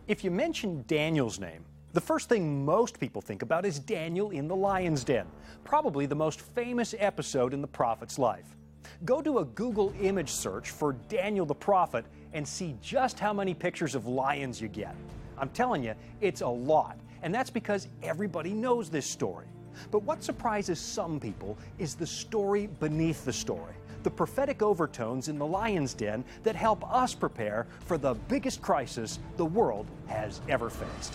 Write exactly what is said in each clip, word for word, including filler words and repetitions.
If you mention Daniel's name, the first thing most people think about is Daniel in the lion's den, probably the most famous episode in the prophet's life. Go do a Google image search for Daniel the prophet and see just how many pictures of lions you get. I'm telling you, it's a lot, and that's because everybody knows this story. But what surprises some people is the story beneath the story, the prophetic overtones in the lion's den that help us prepare for the biggest crisis the world has ever faced.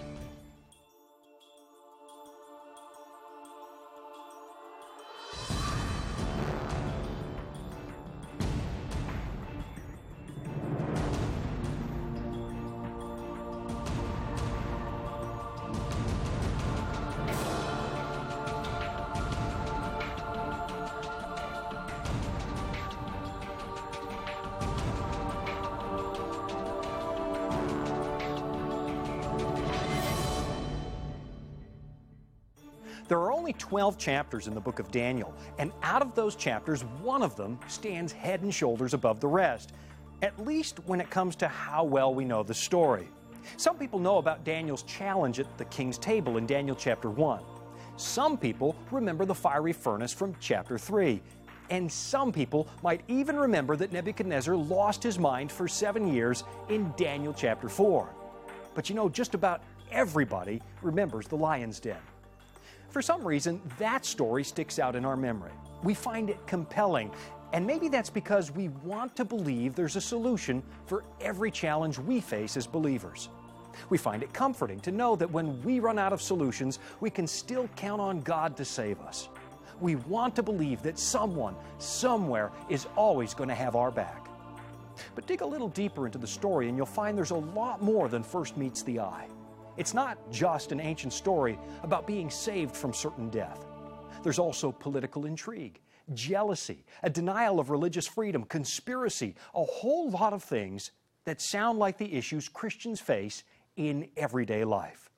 There are only twelve chapters in the book of Daniel, and out of those chapters, one of them stands head and shoulders above the rest, at least when it comes to how well we know the story. Some people know about Daniel's challenge at the king's table in Daniel chapter one. Some people remember the fiery furnace from chapter three. And some people might even remember that Nebuchadnezzar lost his mind for seven years in Daniel chapter four. But you know, just about everybody remembers the lion's den. For some reason, that story sticks out in our memory. We find it compelling, and maybe that's because we want to believe there's a solution for every challenge we face as believers. We find it comforting to know that when we run out of solutions, we can still count on God to save us. We want to believe that someone, somewhere, is always going to have our back. But dig a little deeper into the story and you'll find there's a lot more than first meets the eye. It's not just an ancient story about being saved from certain death. There's also political intrigue, jealousy, a denial of religious freedom, conspiracy, a whole lot of things that sound like the issues Christians face in everyday life.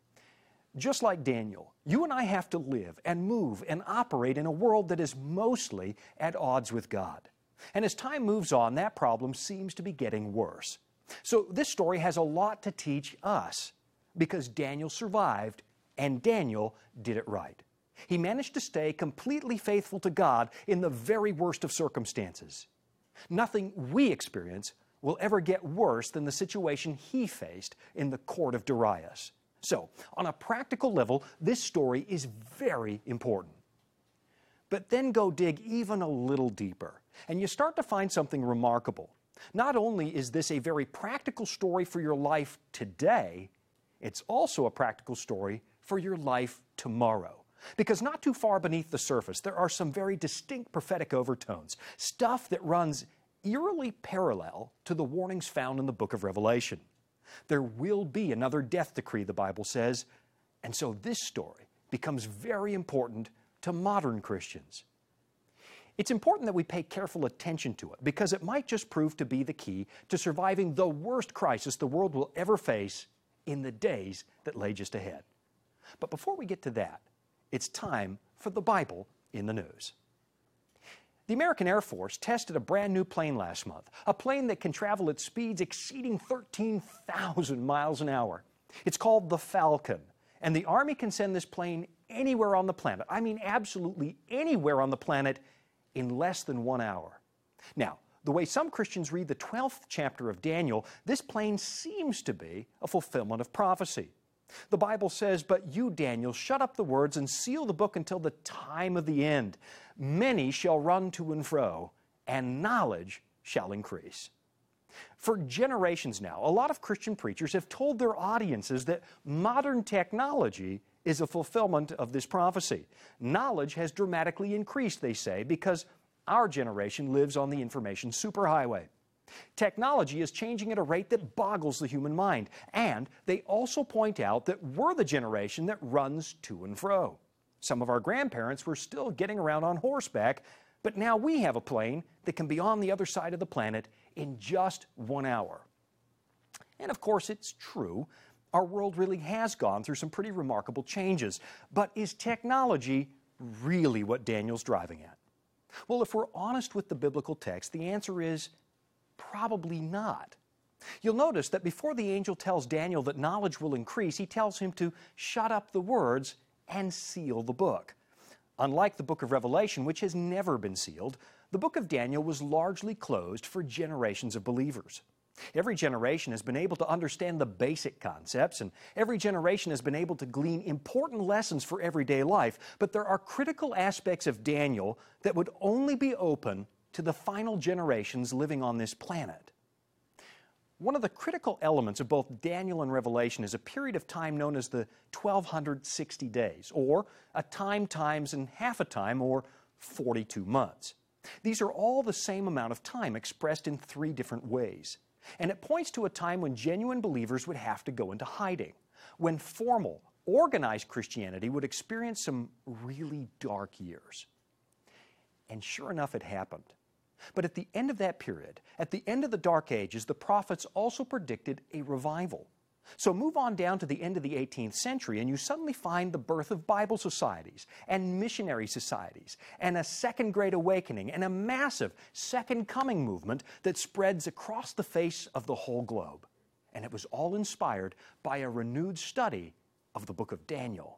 Just like Daniel, you and I have to live and move and operate in a world that is mostly at odds with God. And as time moves on, that problem seems to be getting worse. So this story has a lot to teach us, because Daniel survived, and Daniel did it right. He managed to stay completely faithful to God in the very worst of circumstances. Nothing we experience will ever get worse than the situation he faced in the court of Darius. So, on a practical level, this story is very important. But then go dig even a little deeper, and you start to find something remarkable. Not only is this a very practical story for your life today, it's also a practical story for your life tomorrow. Because not too far beneath the surface, there are some very distinct prophetic overtones, stuff that runs eerily parallel to the warnings found in the book of Revelation. There will be another death decree, the Bible says, and so this story becomes very important to modern Christians. It's important that we pay careful attention to it, because it might just prove to be the key to surviving the worst crisis the world will ever face in the days that lay just ahead. But before we get to that, it's time for the Bible in the news. The American Air Force tested a brand new plane last month, a plane that can travel at speeds exceeding thirteen thousand miles an hour. It's called the Falcon, and the Army can send this plane anywhere on the planet, I mean absolutely anywhere on the planet, in less than one hour. Now, the way some Christians read the twelfth chapter of Daniel, this plane seems to be a fulfillment of prophecy. The Bible says, "But you, Daniel, shut up the words and seal the book until the time of the end. Many shall run to and fro, and knowledge shall increase." For generations now, a lot of Christian preachers have told their audiences that modern technology is a fulfillment of this prophecy. Knowledge has dramatically increased, they say, because our generation lives on the information superhighway. Technology is changing at a rate that boggles the human mind, and they also point out that we're the generation that runs to and fro. Some of our grandparents were still getting around on horseback, but now we have a plane that can be on the other side of the planet in just one hour. And of course, it's true. Our world really has gone through some pretty remarkable changes. But is technology really what Daniel's driving at? Well, if we're honest with the biblical text, the answer is probably not. You'll notice that before the angel tells Daniel that knowledge will increase, he tells him to shut up the words and seal the book. Unlike the book of Revelation, which has never been sealed, the book of Daniel was largely closed for generations of believers. Every generation has been able to understand the basic concepts, and every generation has been able to glean important lessons for everyday life, but there are critical aspects of Daniel that would only be open to the final generations living on this planet. One of the critical elements of both Daniel and Revelation is a period of time known as the twelve sixty days, or a time times and half a time, or forty-two months. These are all the same amount of time expressed in three different ways. And it points to a time when genuine believers would have to go into hiding, when formal, organized Christianity would experience some really dark years. And sure enough, it happened. But at the end of that period, at the end of the Dark Ages, the prophets also predicted a revival. So move on down to the end of the eighteenth century and you suddenly find the birth of Bible societies and missionary societies and a second Great Awakening and a massive Second Coming movement that spreads across the face of the whole globe. And it was all inspired by a renewed study of the book of Daniel.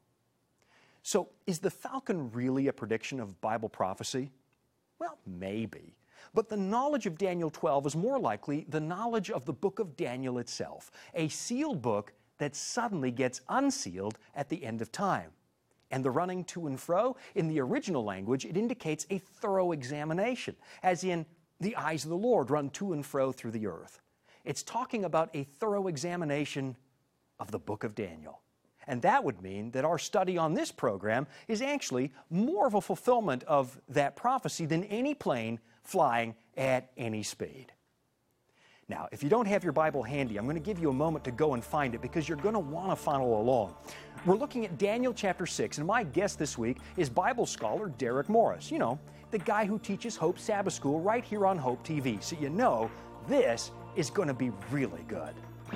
So is the falcon really a prediction of Bible prophecy? Well, maybe. But the knowledge of Daniel twelve is more likely the knowledge of the book of Daniel itself, a sealed book that suddenly gets unsealed at the end of time. And the running to and fro, in the original language, it indicates a thorough examination, as in, the eyes of the Lord run to and fro through the earth. It's talking about a thorough examination of the book of Daniel. And that would mean that our study on this program is actually more of a fulfillment of that prophecy than any plane flying at any speed. Now, if you don't have your Bible handy, I'm going to give you a moment to go and find it because you're going to want to follow along. We're looking at Daniel chapter six, and my guest this week is Bible scholar Derek Morris. You know, the guy who teaches Hope Sabbath School right here on Hope T V. So you know this is going to be really good.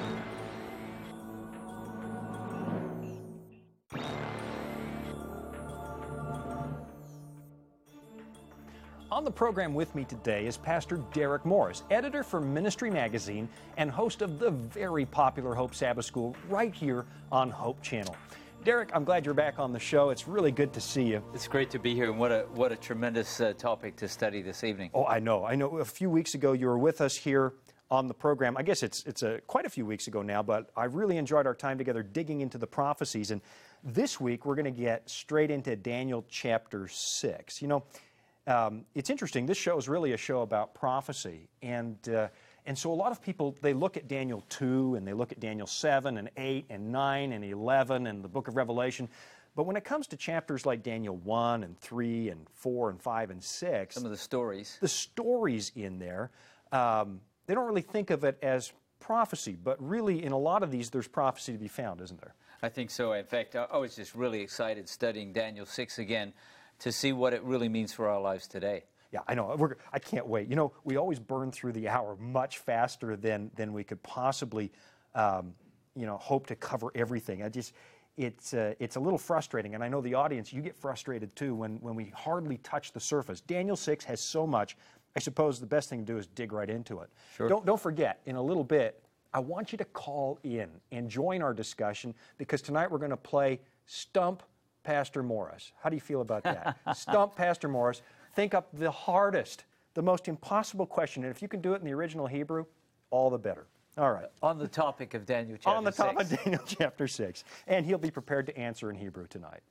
On the program with me today is Pastor Derek Morris, editor for Ministry Magazine and host of the very popular Hope Sabbath School right here on Hope Channel. Derek, I'm glad you're back on the show. It's really good to see you. It's great to be here, and what a what a tremendous uh, topic to study this evening. Oh, I know. I know. A few weeks ago, you were with us here on the program. I guess it's it's a, quite a few weeks ago now, but I really enjoyed our time together digging into the prophecies. And this week, we're going to get straight into Daniel chapter six. You know, Um, it's interesting. This show is really a show about prophecy, and uh, and so a lot of people, they look at Daniel two and they look at Daniel seven and eight and nine and eleven and the book of Revelation, but when it comes to chapters like Daniel one and three and four and five and six, some of the stories, the stories in there, um, they don't really think of it as prophecy, but really in a lot of these, there's prophecy to be found, isn't there? I think so. In fact, I, I was just really excited studying Daniel six again, to see what it really means for our lives today. Yeah, I know. We're, I can't wait. You know, we always burn through the hour much faster than than we could possibly, um, you know, hope to cover everything. I just, it's uh, it's a little frustrating, and I know the audience, you get frustrated too when when we hardly touch the surface. Daniel six has so much. I suppose the best thing to do is dig right into it. Sure. Don't don't forget. In a little bit, I want you to call in and join our discussion because tonight we're going to play Stump Pastor Morris. How do you feel about that? Stump Pastor Morris. Think up the hardest, the most impossible question, and if you can do it in the original Hebrew, all the better. All right. On the topic of Daniel chapter six. On the topic of Daniel chapter six. And he'll be prepared to answer in Hebrew tonight.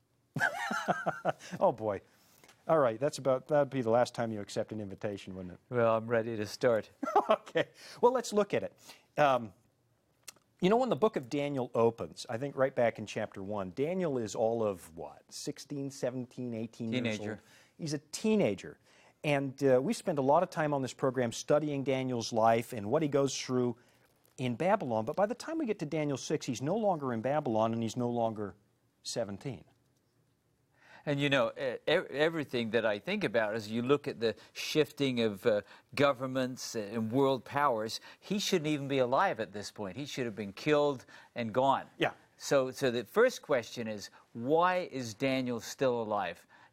Oh, boy. All right, that's about, that'd be the last time you accept an invitation, wouldn't it? Well, I'm ready to start. Okay. Well, let's look at it. Um, You know, when the book of Daniel opens, I think right back in chapter one, Daniel is all of what, sixteen, seventeen, eighteen Teenager. years old? He's a teenager. And uh, we spend a lot of time on this program studying Daniel's life and what he goes through in Babylon. But by the time we get to Daniel six, he's no longer in Babylon and he's no longer seventeen. And you know, everything that I think about as you look at the shifting of uh, governments and world powers, he shouldn't even be alive at this point. He should have been killed and gone. Yeah. So, so the first question is, why is Daniel still alive?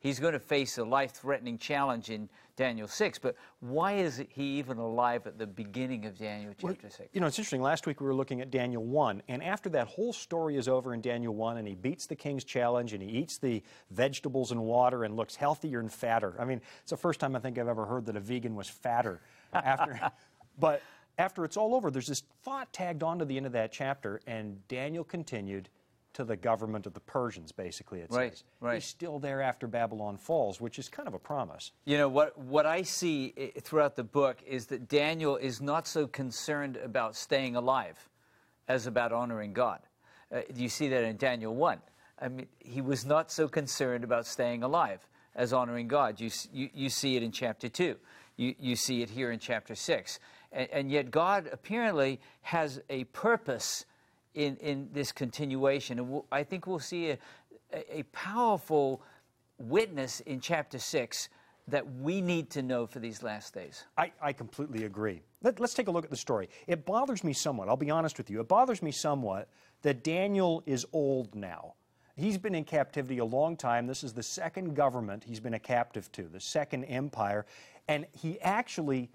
He's going to face a life-threatening challenge in Daniel six, but why is he even alive at the beginning of Daniel chapter well, six? You know, it's interesting. Last week we were looking at Daniel one, and after that whole story is over in Daniel one, and he beats the king's challenge, and he eats the vegetables and water and looks healthier and fatter. I mean, it's the first time I think I've ever heard that a vegan was fatter after. But after it's all over, there's this thought tagged onto the end of that chapter, and Daniel continued to the government of the Persians, basically, it right, says. Right. He's still there after Babylon falls, which is kind of a promise. You know, what, what I see throughout the book is that Daniel is not so concerned about staying alive as about honoring God. Uh, you see that in Daniel one. I mean, he was not so concerned about staying alive as honoring God. You, you, you see it in chapter two. You, you see it here in chapter six. And, and yet God apparently has a purpose In, in this continuation. And we'll, I think we'll see a, a, a powerful witness in chapter six that we need to know for these last days. I, I completely agree. Let, let's take a look at the story. It bothers me somewhat, I'll be honest with you, it bothers me somewhat that Daniel is old now. He's been in captivity a long time. This is the second government he's been a captive to, the second empire, and he actually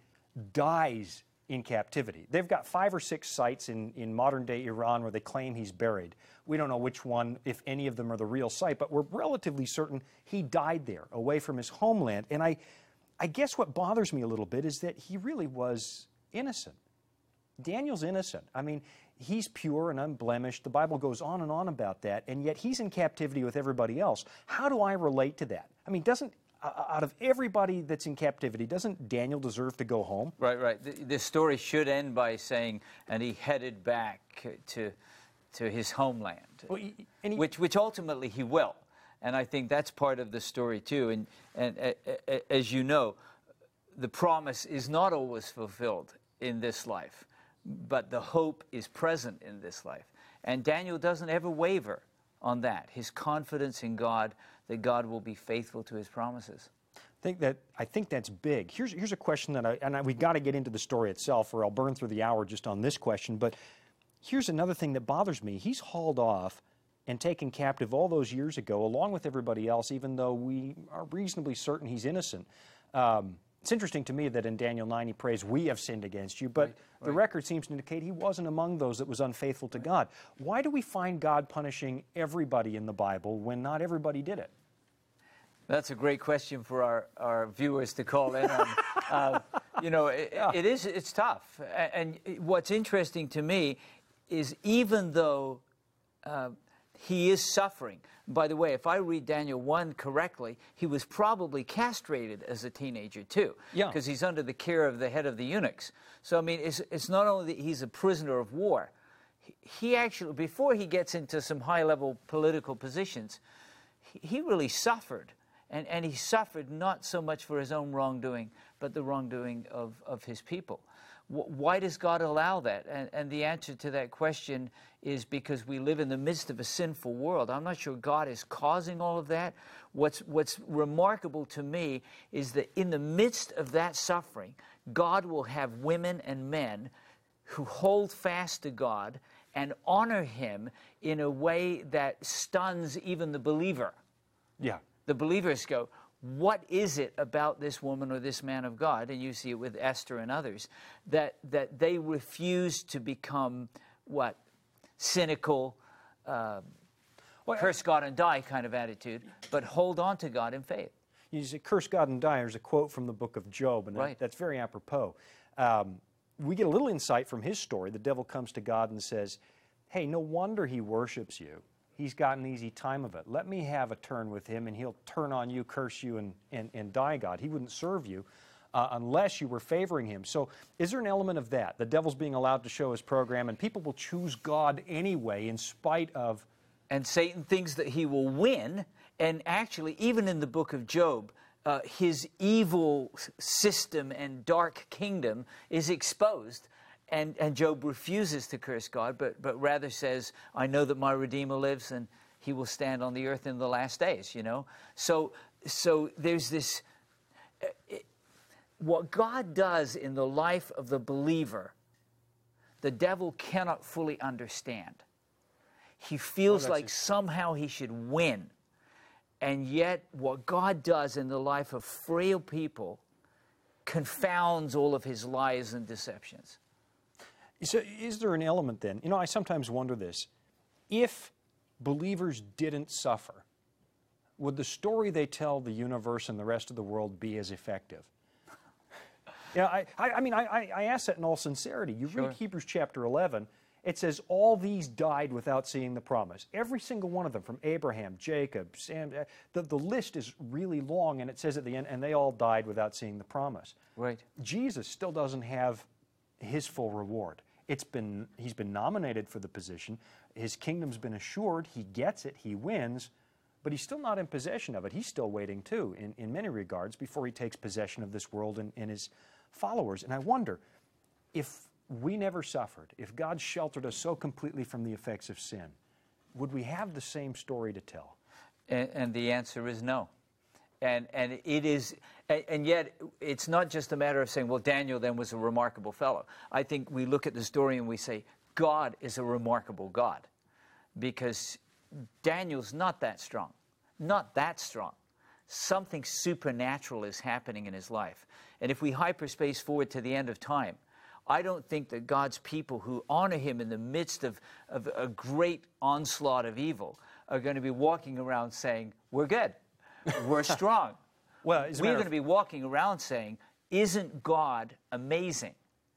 dies in captivity. They've got five or six sites in, in modern-day Iran where they claim he's buried. We don't know which one, if any of them are the real site, but we're relatively certain he died there, away from his homeland. And I, I guess what bothers me a little bit is that he really was innocent. Daniel's innocent. I mean, he's pure and unblemished. The Bible goes on and on about that, and yet he's in captivity with everybody else. How do I relate to that? I mean, doesn't out of everybody that's in captivity, doesn't Daniel deserve to go home? Right, right. The, the story should end by saying, and he headed back to, to his homeland, well, he, and he, which, which ultimately he will. And I think that's part of the story too. And, and uh, uh, as you know, the promise is not always fulfilled in this life, but the hope is present in this life. And Daniel doesn't ever waver on that, his confidence in God, that God will be faithful to his promises. I think that I think that's big. Here's here's a question that I and I, we've got to get into the story itself, or I'll burn through the hour just on this question. But here's another thing that bothers me. He's hauled off and taken captive all those years ago, along with everybody else, even though we are reasonably certain he's innocent. Um, it's interesting to me that in Daniel nine he prays, "We have sinned against you," but right, right. the record seems to indicate he wasn't among those that was unfaithful to God. Why do we find God punishing everybody in the Bible when not everybody did it? That's a great question for our, our viewers to call in on. uh, you know, it, yeah. it is, it's tough. And what's interesting to me is even though uh, he is suffering, by the way, if I read Daniel one correctly, he was probably castrated as a teenager too, because yeah. he's under the care of the head of the eunuchs. So, I mean, it's, it's not only that he's a prisoner of war, he, he actually, before he gets into some high-level political positions, he, he really suffered. And, and he suffered not so much for his own wrongdoing, but the wrongdoing of, of his people. W why does God allow that? And, and the answer to that question is because we live in the midst of a sinful world. I'm not sure God is causing all of that. What's, what's remarkable to me is that in the midst of that suffering, God will have women and men who hold fast to God and honor him in a way that stuns even the believer. Yeah. The believers go, what is it about this woman or this man of God, and you see it with Esther and others, that, that they refuse to become, what, cynical, uh, well, curse God and die kind of attitude, but hold on to God in faith. You say, curse God and die. There's a quote from the book of Job, and that, right. that's very apropos. Um, we get a little insight from his story. The devil comes to God and says, hey, no wonder he worships you. He's got an easy time of it. Let me have a turn with him, and he'll turn on you, curse you, and, and, and die, God. He wouldn't serve you uh, unless you were favoring him. So is there an element of that? The devil's being allowed to show his program, and people will choose God anyway in spite of... And Satan thinks that he will win, and actually, even in the book of Job, uh, his evil system and dark kingdom is exposed. And, and Job refuses to curse God, but, but rather says, I know that my Redeemer lives and he will stand on the earth in the last days, you know. So, so there's this, uh, it, what God does in the life of the believer, the devil cannot fully understand. He feels oh, like somehow he should win. And yet what God does in the life of frail people confounds all of his lies and deceptions. So is there an element then? You know, I sometimes wonder this. If believers didn't suffer, would the story they tell the universe and the rest of the world be as effective? Yeah, I, I, I mean, I, I ask that in all sincerity. You Sure. read Hebrews chapter eleven, it says, all these died without seeing the promise. Every single one of them, from Abraham, Jacob, Sam, uh, the, the list is really long, and it says at the end, and they all died without seeing the promise. Right. Jesus still doesn't have his full reward. It's been, he's been nominated for the position. His kingdom's been assured. He gets it. He wins. But he's still not in possession of it. He's still waiting, too, in, in many regards, before he takes possession of this world and, and his followers. And I wonder, if we never suffered, if God sheltered us so completely from the effects of sin, would we have the same story to tell? And, and the answer is no. And, and it is, and, and yet it's not just a matter of saying, well, Daniel then was a remarkable fellow. I think we look at the story and we say, God is a remarkable God, because Daniel's not that strong, not that strong. Something supernatural is happening in his life. And if we hyperspace forward to the end of time, I don't think that God's people who honor him in the midst of, of a great onslaught of evil are going to be walking around saying, we're good, we're strong. Well, as a we're matter going to of- be walking around saying, isn't God amazing?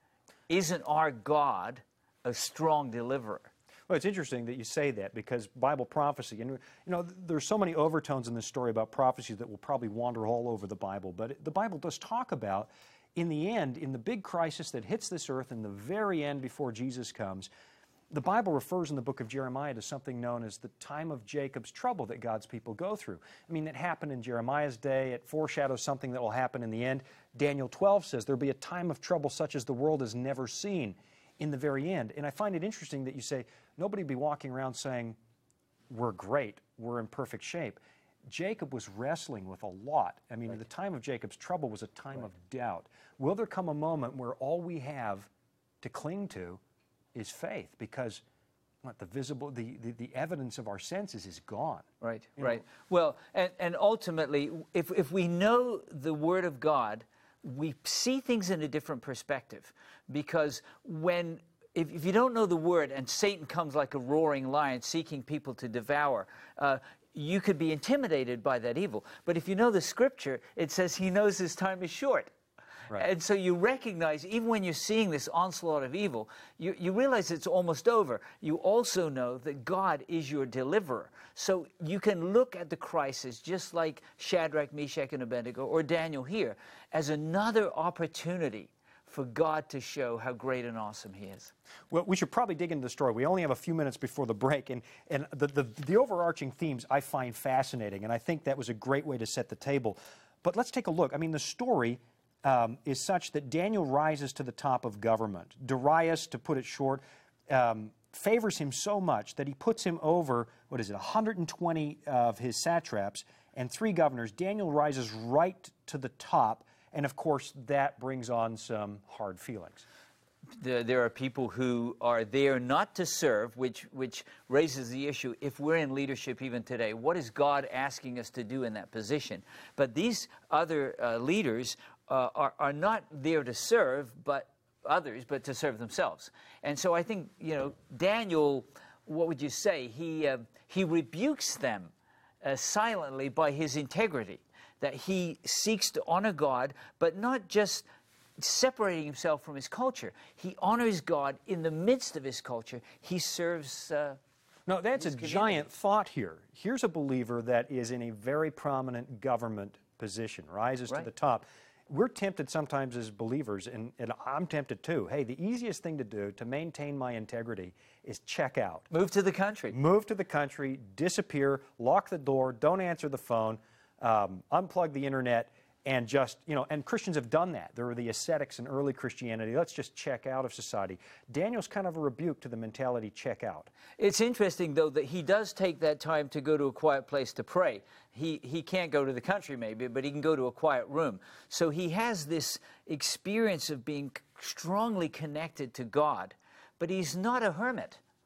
Isn't our God a strong deliverer? Well, it's interesting that you say that, because Bible prophecy, and you know, there's so many overtones in this story about prophecy that will probably wander all over the Bible, but it, the Bible does talk about, in the end, in the big crisis that hits this earth, in the very end before Jesus comes, the Bible refers in the book of Jeremiah to something known as the time of Jacob's trouble that God's people go through. I mean, it happened in Jeremiah's day. It foreshadows something that will happen in the end. Daniel twelve says there'll be a time of trouble such as the world has never seen in the very end. And I find it interesting that you say, nobody be walking around saying, we're great, we're in perfect shape. Jacob was wrestling with a lot. I mean, Right. the time of Jacob's trouble was a time Right. of doubt. Will there come a moment where all we have to cling to is faith? Because what, the visible, the, the, the evidence of our senses is gone. Right, You right. know? Well, and, and ultimately, if, if we know the Word of God, we see things in a different perspective. Because when, if, if you don't know the Word and Satan comes like a roaring lion seeking people to devour, uh, you could be intimidated by that evil. But if you know the Scripture, it says he knows his time is short. Right. And so you recognize, even when you're seeing this onslaught of evil, you, you realize it's almost over. You also know that God is your deliverer. So you can look at the crisis, just like Shadrach, Meshach, and Abednego, or Daniel here, as another opportunity for God to show how great and awesome he is. Well, we should probably dig into the story. We only have a few minutes before the break, and, and the, the, the overarching themes I find fascinating, and I think that was a great way to set the table. But let's take a look. I mean, the story um, is such that Daniel rises to the top of government. Darius, to put it short, um, favors him so much that he puts him over, what is it, one hundred twenty of his satraps and three governors. Daniel rises right to the top, and of course, that brings on some hard feelings. There, there are people who are there not to serve, which, which raises the issue, if we're in leadership even today, what is God asking us to do in that position? But these other uh, leaders uh, are, are not there to serve but others, but to serve themselves. And so I think, you know, Daniel, what would you say? He, uh, he rebukes them uh, silently by his integrity, that he seeks to honor God, but not just separating himself from his culture. He honors God in the midst of his culture. He serves uh, No, that's a his community. giant thought here. Here's a believer that is in a very prominent government position, rises Right. to the top. We're tempted sometimes as believers, and, and I'm tempted too. Hey, the easiest thing to do to maintain my integrity is check out. Move to the country. Move to the country, disappear, lock the door, don't answer the phone, um, unplug the internet, and just, you know, and Christians have done that. There were the ascetics in early Christianity. Let's just check out of society. Daniel's kind of a rebuke to the mentality check out. It's interesting, though, that he does take that time to go to a quiet place to pray. He, he can't go to the country, maybe, but he can go to a quiet room. So he has this experience of being strongly connected to God, but he's not a hermit.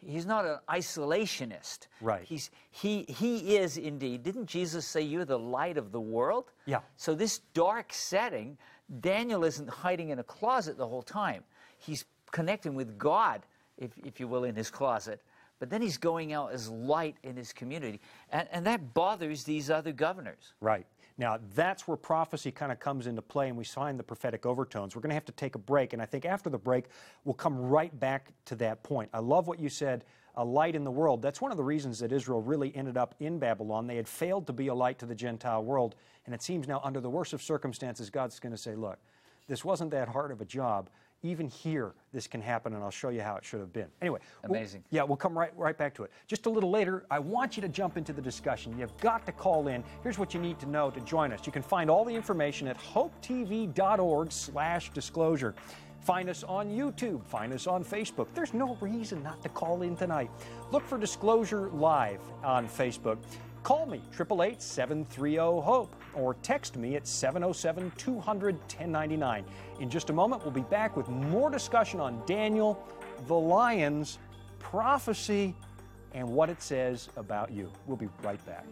he's not an isolationist. Right. He's, he, he is indeed, didn't Jesus say you're the light of the world? Yeah. So this dark setting, Daniel isn't hiding in a closet the whole time. He's connecting with God, if, if you will, in his closet. But then he's going out as light in his community. And, and that bothers these other governors. Right. Now, that's where prophecy kind of comes into play, and we find the prophetic overtones. We're going to have to take a break, and I think after the break, we'll come right back to that point. I love what you said, a light in the world. That's one of the reasons that Israel really ended up in Babylon. They had failed to be a light to the Gentile world, and it seems now, under the worst of circumstances, God's going to say, look, this wasn't that hard of a job. Even here, this can happen, and I'll show you how it should have been. Anyway. Amazing. We'll, yeah, we'll come right, right back to it. Just a little later, I want you to jump into the discussion. You've got to call in. Here's what you need to know to join us. You can find all the information at hopetv.org slash disclosure. Find us on YouTube. Find us on Facebook. There's no reason not to call in tonight. Look for Disclosure Live on Facebook. Call me, eight eight eight, seven three zero, HOPE, or text me at seven oh seven, two hundred, ten ninety-nine. In just a moment, we'll be back with more discussion on Daniel, the lions, prophecy, and what it says about you. We'll be right back.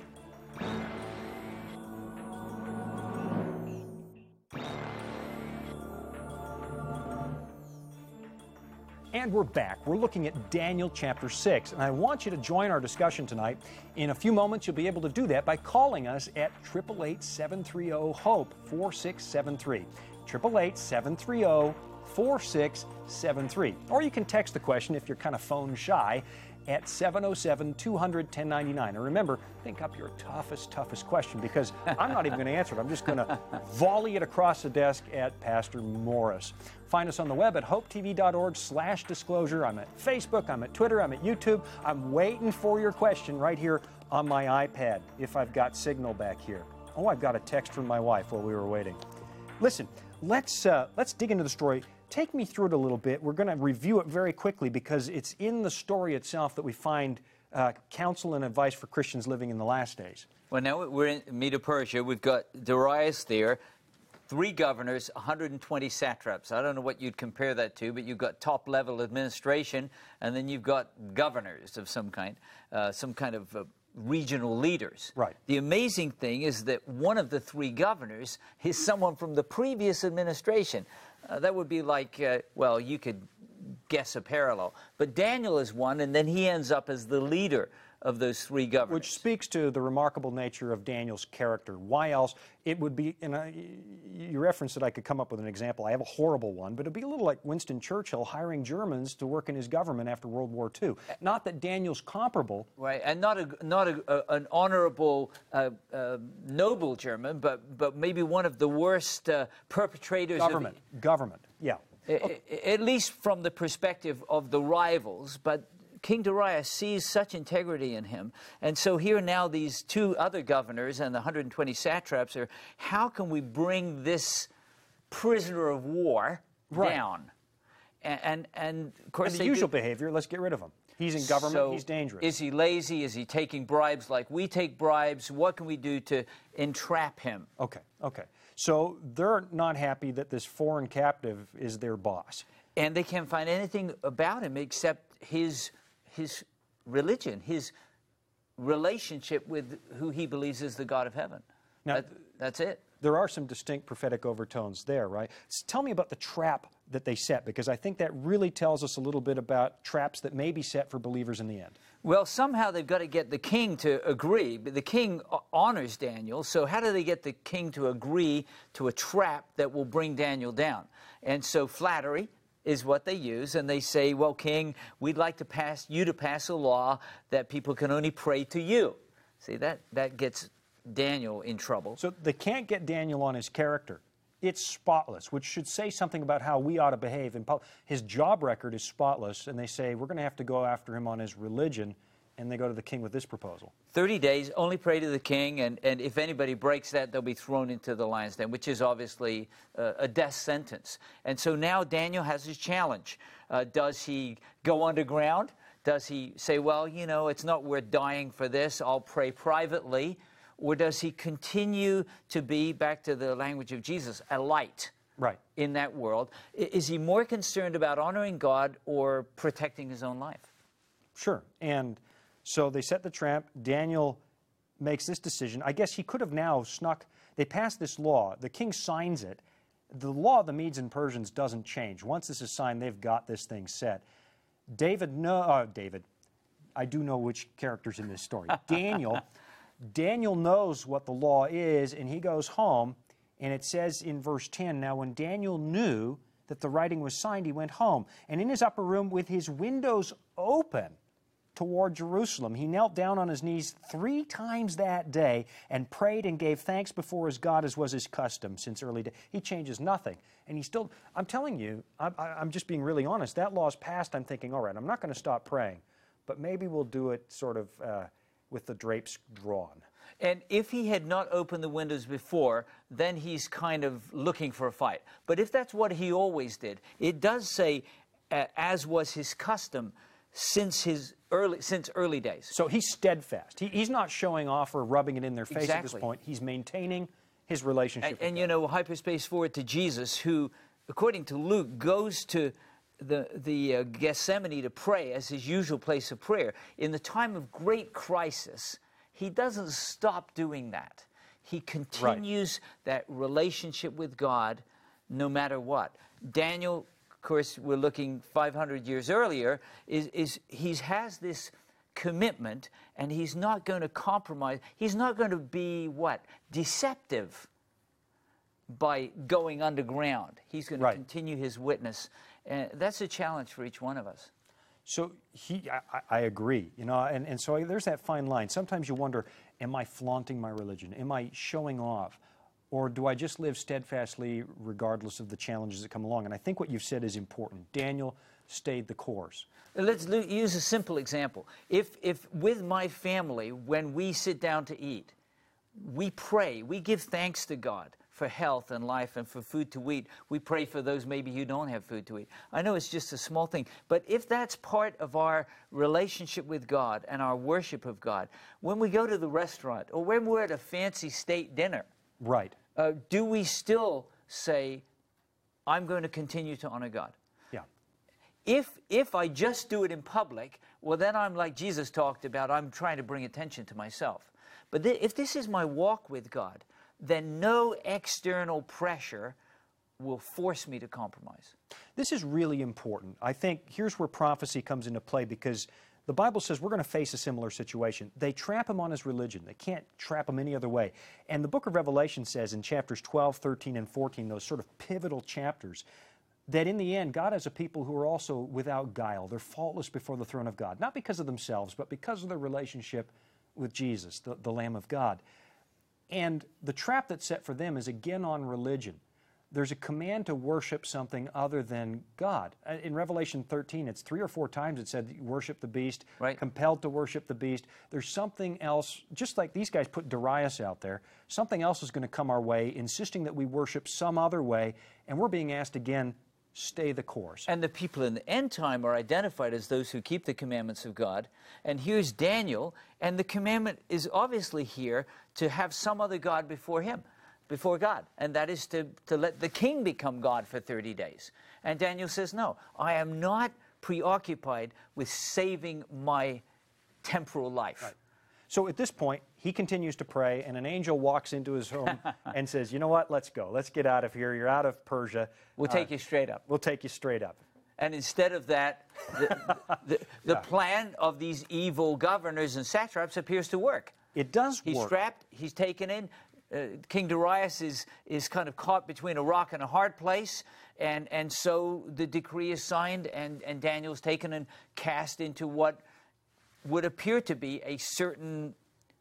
And we're back. We're looking at Daniel chapter six, and I want you to join our discussion tonight. In a few moments, you'll be able to do that by calling us at eight eight eight, seven three zero, HOPE, four six seven three. eight eight eight, seven three zero, four six seven three. Or you can text the question if you're kind of phone shy at seven oh seven, two hundred, ten ninety-nine. And remember, think up your toughest, toughest question, because I'm not even going to answer it. I'm just going to volley it across the desk at Pastor Morris. Find us on the web at hopetv.org slash disclosure. I'm at Facebook, I'm at Twitter, I'm at YouTube. I'm waiting for your question right here on my iPad, if I've got signal back here. Oh, I've got a text from my wife while we were waiting. Listen, let's, uh, let's dig into the story. Take me through it a little bit. We're going to review it very quickly because it's in the story itself that we find uh, counsel and advice for Christians living in the last days. Well, now we're in Medo-Persia. We've got Darius there, three governors, one hundred twenty satraps. I don't know what you'd compare that to, but you've got top-level administration, and then you've got governors of some kind, uh, some kind of uh, regional leaders. Right. The amazing thing is that one of the three governors is someone from the previous administration. Uh, that would be like, uh, well, you could guess a parallel. But Daniel is one, and then he ends up as the leader of those three governors. Which speaks to the remarkable nature of Daniel's character. Why else? It would be, and I, you referenced that I could come up with an example. I have a horrible one, but it would be a little like Winston Churchill hiring Germans to work in his government after World War Two. Not that Daniel's comparable. Right, and not, a, not a, a, an honorable, uh, uh, noble German, but, but maybe one of the worst uh, perpetrators Government, of... government, yeah. Okay. At least from the perspective of the rivals, but King Darius sees such integrity in him. And so here now these two other governors and the one hundred twenty satraps are, how can we bring this prisoner of war right. down? And, and, and of course... And the usual behavior, let's get rid of him. He's in government, so he's dangerous. Is he lazy? Is he taking bribes like we take bribes? What can we do to entrap him? Okay, okay. So they're not happy that this foreign captive is their boss. And they can't find anything about him except his, his religion, his relationship with who he believes is the God of heaven. Now, that, that's it. There are some distinct prophetic overtones there, right? So tell me about the trap that they set, because I think that really tells us a little bit about traps that may be set for believers in the end. Well, somehow they've got to get the king to agree. But the king honors Daniel, so how do they get the king to agree to a trap that will bring Daniel down? And so flattery is what they use, and they say, well, king, we'd like to pass you to pass a law that people can only pray to you. See, that, that gets Daniel in trouble. So they can't get Daniel on his character. It's spotless, which should say something about how we ought to behave. And his job record is spotless, and they say, we're going to have to go after him on his religion, and they go to the king with this proposal. thirty days, only pray to the king, and, and if anybody breaks that, they'll be thrown into the lion's den, which is obviously uh, a death sentence. And so now Daniel has his challenge. Uh, does he go underground? Does he say, well, you know, it's not worth dying for this, I'll pray privately? Or does he continue to be, back to the language of Jesus, a light right. in that world? Is he more concerned about honoring God or protecting his own life? Sure. And so they set the trap. Daniel makes this decision. I guess he could have now snuck. They passed this law. The king signs it. The law of the Medes and Persians doesn't change. Once this is signed, they've got this thing set. David, no, uh, David, I do know which character's in this story. Daniel, Daniel knows what the law is, and he goes home, and it says in verse ten, now when Daniel knew that the writing was signed, he went home, and in his upper room with his windows open toward Jerusalem, he knelt down on his knees three times that day and prayed and gave thanks before his God as was his custom since early day. He changes nothing. And he still, I'm telling you, I'm, I'm just being really honest, that law's passed, I'm thinking, all right, I'm not going to stop praying, but maybe we'll do it sort of uh, with the drapes drawn. And if he had not opened the windows before, then he's kind of looking for a fight. But if that's what he always did, it does say, uh, as was his custom, since his early since early days. So he's steadfast. He, he's not showing off or rubbing it in their face exactly. at this point. He's maintaining his relationship And, with and God. you know, hyperspace forward to Jesus, who, according to Luke, goes to the, the uh, Gethsemane to pray as his usual place of prayer. In the time of great crisis, he doesn't stop doing that. He continues right. that relationship with God no matter what. Daniel, of course, we're looking five hundred years earlier, is, is he has this commitment, and he's not going to compromise. He's not going to be, what, deceptive by going underground. He's going right. to continue his witness. And that's a challenge for each one of us. So he, I, I agree, you know, and, and so there's that fine line. Sometimes you wonder, am I flaunting my religion? Am I showing off? Or do I just live steadfastly regardless of the challenges that come along? And I think what you've said is important. Daniel stayed the course. Let's use a simple example. If, if with my family, when we sit down to eat, we pray, we give thanks to God for health and life and for food to eat. We pray for those maybe who don't have food to eat. I know it's just a small thing, but if that's part of our relationship with God and our worship of God, when we go to the restaurant or when we're at a fancy state dinner, right. Uh, do we still say, I'm going to continue to honor God? Yeah. If, if I just do it in public, well, then I'm like Jesus talked about, I'm trying to bring attention to myself. But th if this is my walk with God, then no external pressure will force me to compromise. This is really important. I think here's where prophecy comes into play, because the Bible says we're going to face a similar situation. They trap him on his religion. They can't trap him any other way. And the book of Revelation says in chapters twelve, thirteen, and fourteen, those sort of pivotal chapters, that in the end, God has a people who are also without guile. They're faultless before the throne of God, not because of themselves, but because of their relationship with Jesus, the, the Lamb of God. And the trap that's set for them is again on religion. There's a command to worship something other than God. In Revelation thirteen, it's three or four times it said, worship the beast, right. compelled to worship the beast. There's something else, just like these guys put Darius out there, something else is going to come our way, insisting that we worship some other way, and we're being asked again, stay the course. And the people in the end time are identified as those who keep the commandments of God. And here's Daniel, and the commandment is obviously here to have some other God before him. Before God, and that is to, to let the king become God for thirty days. And Daniel says, no, I am not preoccupied with saving my temporal life. Right. So at this point, he continues to pray, and an angel walks into his home and says, you know what, let's go. Let's get out of here. You're out of Persia. We'll uh, take you straight up. We'll take you straight up. And instead of that, the, the, the Yeah. plan of these evil governors and satraps appears to work. It does He's work. strapped, he's taken in. Uh, King Darius is, is kind of caught between a rock and a hard place, and, and so the decree is signed, and, and Daniel's taken and cast into what would appear to be a certain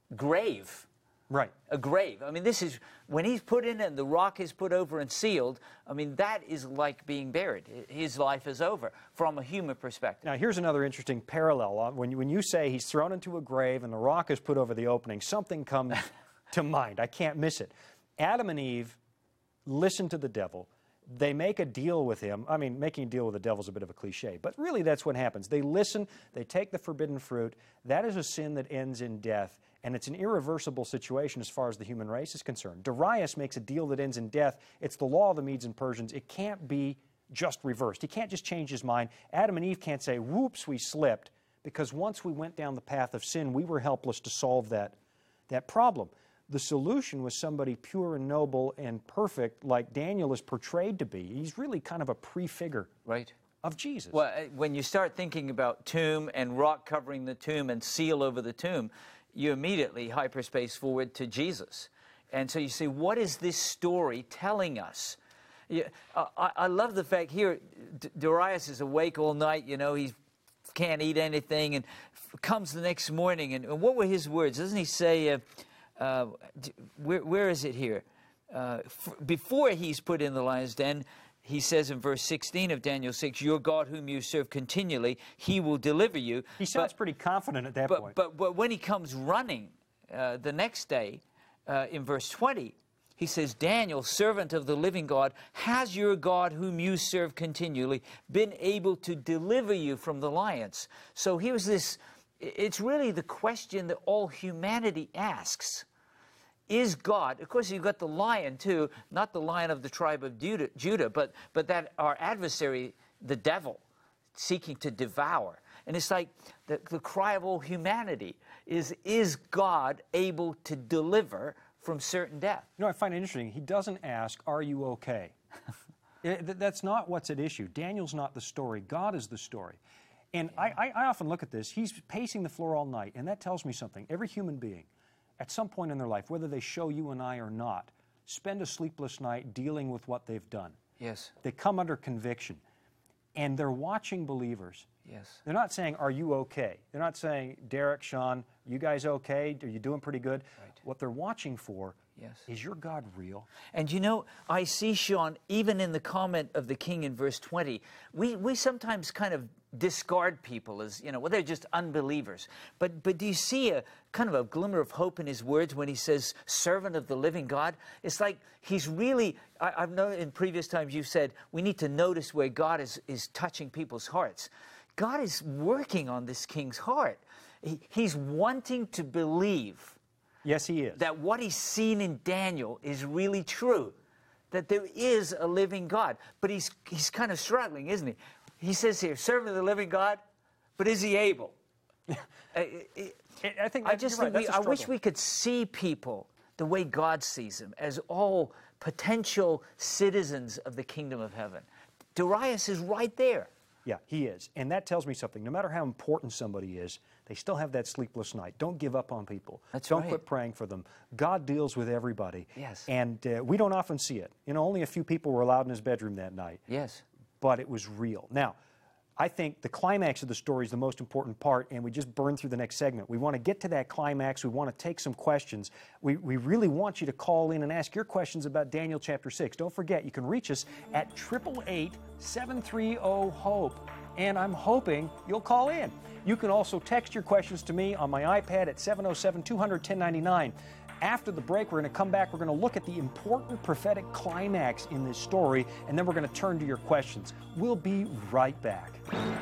grave. Right. A grave. I mean, this is, when he's put in and the rock is put over and sealed, I mean, that is like being buried. His life is over from a human perspective. Now, here's another interesting parallel. When you, when you say he's thrown into a grave and the rock is put over the opening, something comes to mind. I can't miss it. Adam and Eve listen to the devil. They make a deal with him. I mean, making a deal with the devil is a bit of a cliche, but really that's what happens. They listen, they take the forbidden fruit. That is a sin that ends in death, and it's an irreversible situation as far as the human race is concerned. Darius makes a deal that ends in death. It's the law of the Medes and Persians. It can't be just reversed. He can't just change his mind. Adam and Eve can't say, whoops, we slipped, because once we went down the path of sin, we were helpless to solve that, that problem. The solution was somebody pure and noble and perfect, like Daniel is portrayed to be. He's really kind of a prefigure Right. of Jesus. Well, uh, when you start thinking about tomb and rock covering the tomb and seal over the tomb, you immediately hyperspace forward to Jesus. And so you say, what is this story telling us? Yeah, I, I love the fact here, D- Darius is awake all night, you know, he can't eat anything, and f- comes the next morning, and, and what were his words? Doesn't he say, uh, uh, d- where, where is it here? Uh, f- before he's put in the lion's den, he says in verse sixteen of Daniel six, your God whom you serve continually, he will deliver you. He sounds but, pretty confident at that but, point. But, but when he comes running uh, the next day, uh, in verse twenty, he says, Daniel, servant of the living God, has your God whom you serve continually been able to deliver you from the lions? So here's this, it's really the question that all humanity asks. Is God, of course you've got the lion too, not the lion of the tribe of Judah, Judah but, but that our adversary, the devil, seeking to devour. And it's like the, the cry of all humanity is, is God able to deliver from certain death? You know, I find it interesting. He doesn't ask, are you okay? It, th- that's not what's at issue. Daniel's not the story. God is the story. And I, I, I often look at this. He's pacing the floor all night, and that tells me something. Every human being, at some point in their life, whether they show you and I or not, spend a sleepless night dealing with what they've done. Yes. They come under conviction, and they're watching believers. Yes. They're not saying, are you okay? They're not saying, Derek, Sean, you guys okay? Are you doing pretty good? Right. What they're watching for Yes. is your God real? And you know, I see, Sean, even in the comment of the king in verse twenty, we, we sometimes kind of discard people as, you know, well, they're just unbelievers. But, but do you see a kind of a glimmer of hope in his words when he says, servant of the living God? It's like he's really, I, I've known in previous times you've said, we need to notice where God is, is touching people's hearts. God is working on this king's heart. He, he's wanting to believe Yes, he is. that what he's seen in Daniel is really true, that there is a living God. But he's, he's kind of struggling, isn't he? He says here, servant of the living God, but is he able? uh, it, I think I that- just you're right, think we, that's a I wish struggle. we could see people the way God sees them, as all potential citizens of the kingdom of heaven. Darius is right there. Yeah, he is. And that tells me something. No matter how important somebody is, they still have that sleepless night. Don't give up on people. That's don't right. quit praying for them. God deals with everybody. Yes. And uh, we don't often see it. You know, only a few people were allowed in his bedroom that night. Yes. But it was real. Now, I think the climax of the story is the most important part, and we just burned through the next segment. We want to get to that climax. We want to take some questions. We, we really want you to call in and ask your questions about Daniel chapter six. Don't forget, you can reach us at eight eight eight, seven three zero, HOPE, and I'm hoping you'll call in. You can also text your questions to me on my iPad at seven oh seven, two hundred, ten ninety-nine. After the break, we're going to come back. We're going to look at the important prophetic climax in this story, and then we're going to turn to your questions. We'll be right back.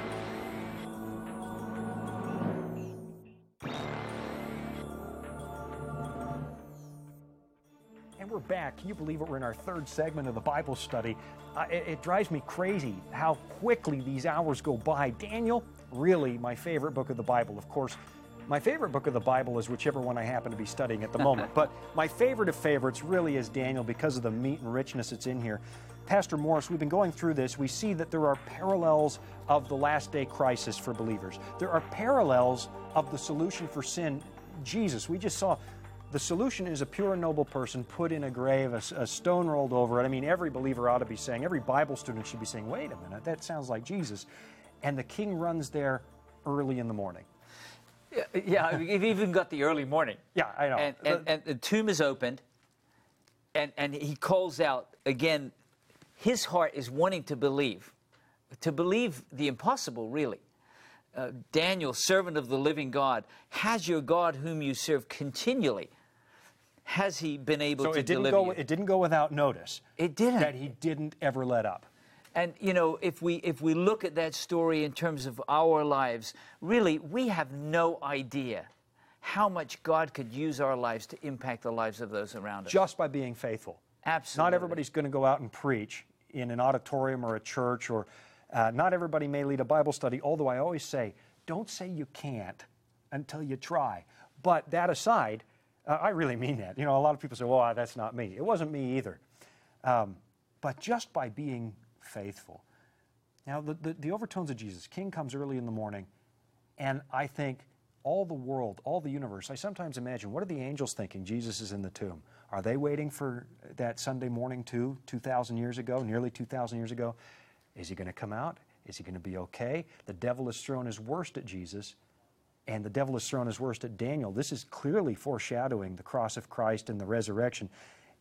And we're back. Can you believe it? We're in our third segment of the Bible study. Uh, it, it drives me crazy how quickly these hours go by. Daniel, really my favorite book of the Bible. Of course, my favorite book of the Bible is whichever one I happen to be studying at the moment. But my favorite of favorites really is Daniel because of the meat and richness that's in here. Pastor Morris, we've been going through this. We see that there are parallels of the last day crisis for believers. There are parallels of the solution for sin, Jesus. We just saw the solution is a pure and noble person put in a grave, a, a stone rolled over it. I mean, every believer ought to be saying, every Bible student should be saying, wait a minute, that sounds like Jesus. And the king runs there early in the morning. Yeah, yeah, you've even got the early morning. Yeah, I know. And, and, and the tomb is opened, and, and he calls out, again, his heart is wanting to believe, to believe the impossible, really. Uh, Daniel, servant of the living God, has your God whom you serve continually, has he been able so to it didn't deliver go, you? it didn't go without notice. It didn't. That he didn't ever let up. And, you know, if we, if we look at that story in terms of our lives, really, we have no idea how much God could use our lives to impact the lives of those around us. Just by being faithful. Absolutely. Not everybody's going to go out and preach in an auditorium or a church, or uh, not everybody may lead a Bible study, although I always say, don't say you can't until you try. But that aside, uh, I really mean that. You know, a lot of people say, well, that's not me. It wasn't me either. Um, but just by being faithful. Now, the, the, the overtones of Jesus. King comes early in the morning, and I think all the world, all the universe, I sometimes imagine, what are the angels thinking? Jesus is in the tomb. Are they waiting for that Sunday morning too, two thousand years ago, nearly two thousand years ago? Is he going to come out? Is he going to be okay? The devil has thrown his worst at Jesus, and the devil has thrown his worst at Daniel. This is clearly foreshadowing the cross of Christ and the resurrection.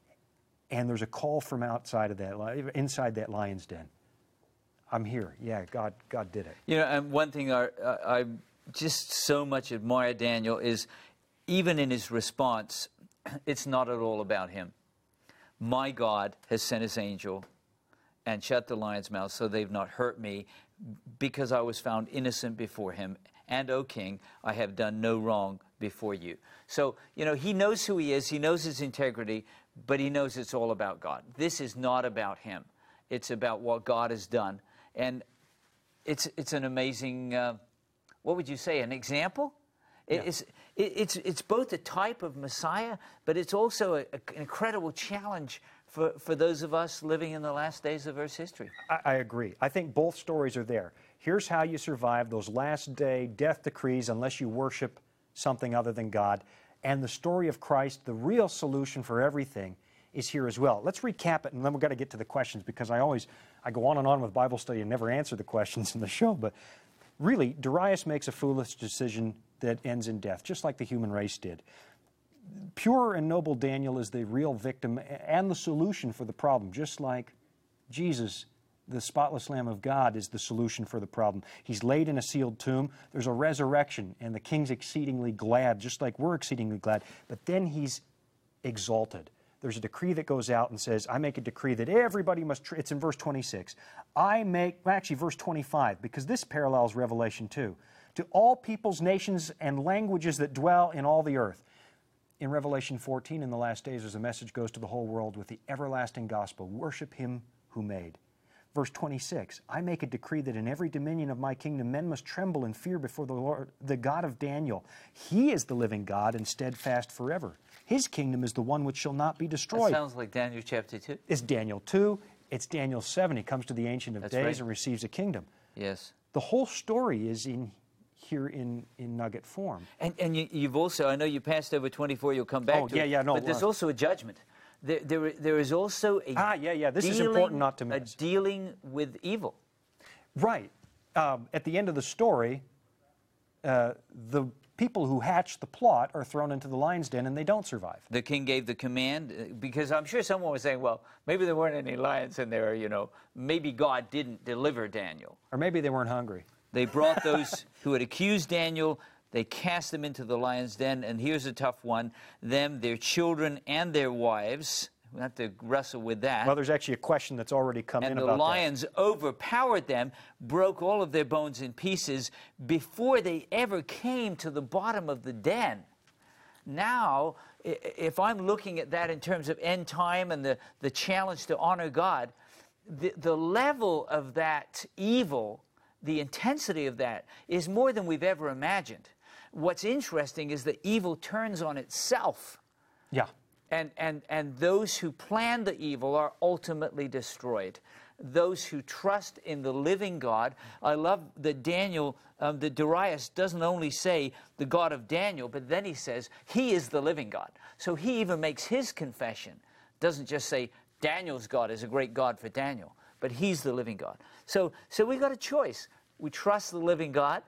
And there's a call from outside of that, inside that lion's den. I'm here. Yeah, God, God did it. You know, and one thing I, I just so much admire Daniel is, even in his response, it's not at all about him. My God has sent his angel and shut the lion's mouth so they've not hurt me, because I was found innocent before him. And, O king, I have done no wrong before you. So, you know, he knows who he is. He knows his integrity, but he knows it's all about God. This is not about him. It's about what God has done. And it's, it's an amazing, uh, what would you say, an example? Yeah. It's, it, it's, it's both a type of Messiah, but it's also a, a, an incredible challenge for, for those of us living in the last days of Earth's history. I, I agree. I think both stories are there. Here's how you survive those last day death decrees unless you worship something other than God. And the story of Christ, the real solution for everything, is here as well. Let's recap it, and then we've got to get to the questions, because I always, I go on and on with Bible study and never answer the questions in the show. But really, Darius makes a foolish decision that ends in death, just like the human race did. Pure and noble Daniel is the real victim and the solution for the problem, just like Jesus, the spotless Lamb of God, is the solution for the problem. He's laid in a sealed tomb. There's a resurrection, and the king's exceedingly glad, just like we're exceedingly glad. But then he's exalted. There's a decree that goes out and says, I make a decree that everybody must, tr it's in verse twenty-six. I make, well, actually verse twenty-five, because this parallels Revelation two. To all peoples, nations, and languages that dwell in all the earth. In Revelation fourteen, in the last days, as a message goes to the whole world with the everlasting gospel, worship him who made. Verse twenty-six, I make a decree that in every dominion of my kingdom men must tremble and fear before the Lord, the God of Daniel. He is the living God and steadfast forever. His kingdom is the one which shall not be destroyed. That sounds like Daniel chapter two. It's Daniel two. It's Daniel seven. He comes to the Ancient of That's Days right. and receives a kingdom. Yes. The whole story is in here in, in nugget form. And, and you, you've also, I know you passed over twenty-four, you'll come back Oh, to yeah, it. yeah, no, But there's uh, also a judgment. There, there, there is also a Ah, yeah, yeah, this is dealing- important not to miss. a dealing with evil. Right. Um, at the end of the story, uh, the people who hatched the plot are thrown into the lion's den and they don't survive. The king gave the command, uh, because I'm sure someone was saying, well, maybe there weren't any lions in there, you know. Maybe God didn't deliver Daniel. Or maybe they weren't hungry. They brought those who had accused Daniel, they cast them into the lion's den, and here's a tough one, them, their children, and their wives. We have to wrestle with that. Well, there's actually a question that's already come And in the about lions overpowered them, broke all of their bones in pieces before they ever came to the bottom of the den. Now, i- if I'm looking at that in terms of end time and the, the challenge to honor God, the, the level of that evil, the intensity of that, is more than we've ever imagined. What's interesting is that evil turns on itself. that. Yeah. And, and, and those who plan the evil are ultimately destroyed. Those who trust in the living God. I love that Daniel, um, that Darius doesn't only say the God of Daniel, but then he says he is the living God. So he even makes his confession. Doesn't just say Daniel's God is a great God for Daniel, but he's the living God. So, so we got a choice. We trust the living God,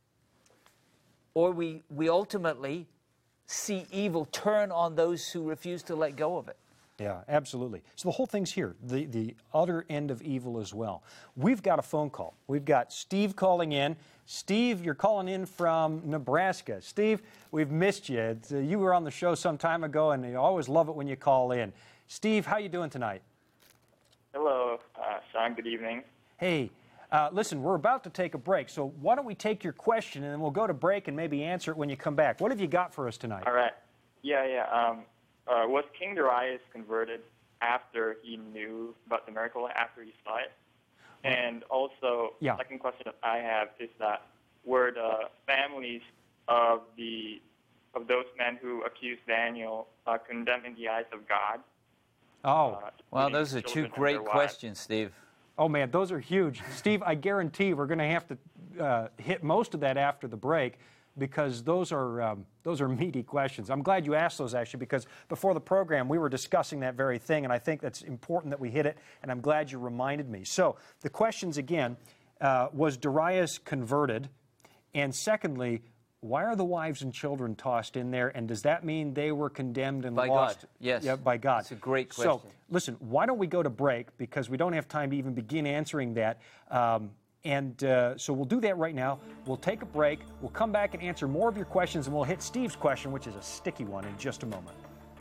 or we, we ultimately see evil turn on those who refuse to let go of it. Yeah, absolutely. So the whole thing's here, the, the utter end of evil as well. We've got a phone call. We've got Steve calling in. Steve, you're calling in from Nebraska. Steve, we've missed you. It's, uh, you were on the show some time ago, and you always love it when you call in. Steve, how you doing tonight? Hello, uh, Sean. Good evening. Hey, uh, listen, we're about to take a break, so why don't we take your question, and then we'll go to break and maybe answer it when you come back. What have you got for us tonight? All right. Yeah, yeah. Um, uh, was King Darius converted after he knew about the miracle, after he saw it? And also, Yeah. second question I have is that were the families of the of those men who accused Daniel, uh, condemned in the eyes of God? Oh, Uh, Well, including those are children two and great their wives. questions, Steve. oh man, those are huge. Steve, I guarantee we're going to have to uh, hit most of that after the break because those are, um, those are meaty questions. I'm glad you asked those, actually, because before the program we were discussing that very thing, and I think that's important that we hit it, and I'm glad you reminded me. So the questions again, uh, was Darius converted? And secondly, why are the wives and children tossed in there, and does that mean they were condemned and By lost? God, yes. Yeah, by God. That's a great So, question. listen, why don't we go to break, because we don't have time to even begin answering that. Um, and uh, so we'll do that right now. We'll take a break. We'll come back and answer more of your questions, and we'll hit Steve's question, which is a sticky one, in just a moment.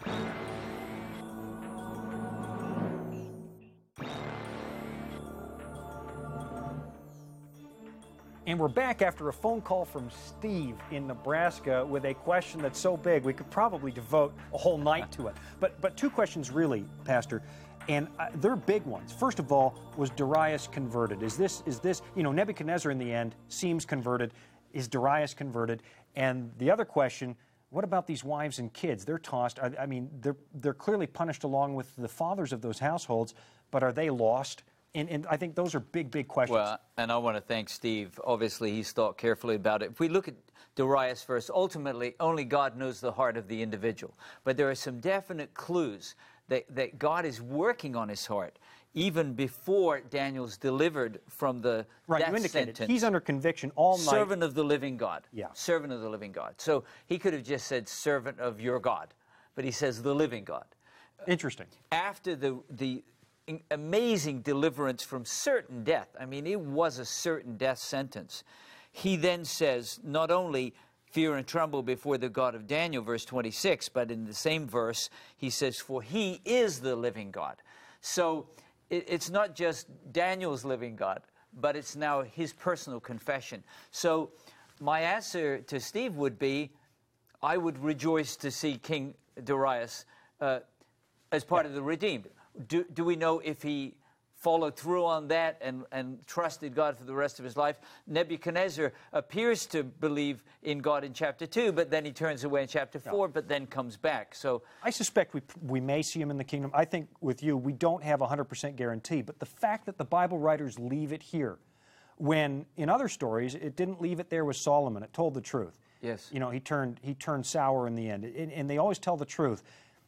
And we're back after a phone call from Steve in Nebraska with a question that's so big we could probably devote a whole night to it. But but two questions really, Pastor, and uh, they're big ones. First of all, was Darius converted? Is this is this you know Nebuchadnezzar in the end seems converted? Is Darius converted? And the other question, what about these wives and kids? They're tossed. I, I mean, they're they're clearly punished along with the fathers of those households, but are they lost? And, and I think those are big, big questions. Well, and I want to thank Steve. Obviously, he's thought carefully about it. If we look at Darius first, ultimately, only God knows the heart of the individual. But there are some definite clues that, that God is working on his heart, even before Daniel's delivered from the right, death you indicated sentence. He's under conviction all night. Servant of the living God. Yeah. Servant of the living God. So he could have just said servant of your God, but he says the living God. Interesting. After the the amazing deliverance from certain death, I mean, it was a certain death sentence, he then says, not only fear and tremble before the God of Daniel, verse twenty-six, but in the same verse, he says, for he is the living God. So it, it's not just Daniel's living God, but it's now his personal confession. So my answer to Steve would be, I would rejoice to see King Darius uh, as part yeah. of the redeemed. Do, do we know if he followed through on that and, and trusted God for the rest of his life? Nebuchadnezzar appears to believe in God in chapter two, but then he turns away in chapter four, no. but then comes back. So I suspect we, we may see him in the kingdom. I think with you, we don't have a one hundred percent guarantee, but the fact that the Bible writers leave it here, when in other stories, it didn't leave it there with Solomon. It told the truth. Yes. You know, he turned, he turned sour in the end, and, and they always tell the truth.